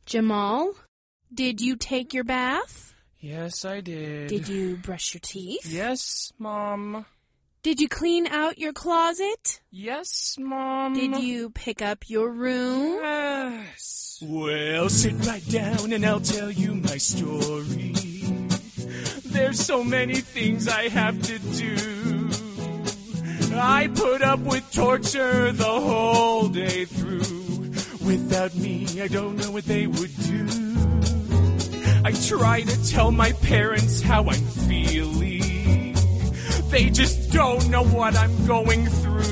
Jamal, did you take your bath? Yes, I did. Did you brush your teeth? Yes, Mom. Did you clean out your closet? Yes, Mom. Did you pick up your room? Yes. Well, sit right down and I'll tell you my story. There's so many things I have to do. I put up with torture the whole day through. Without me, I don't know what they would do. I try to tell my parents how I'm feeling. They just don't know what I'm going through.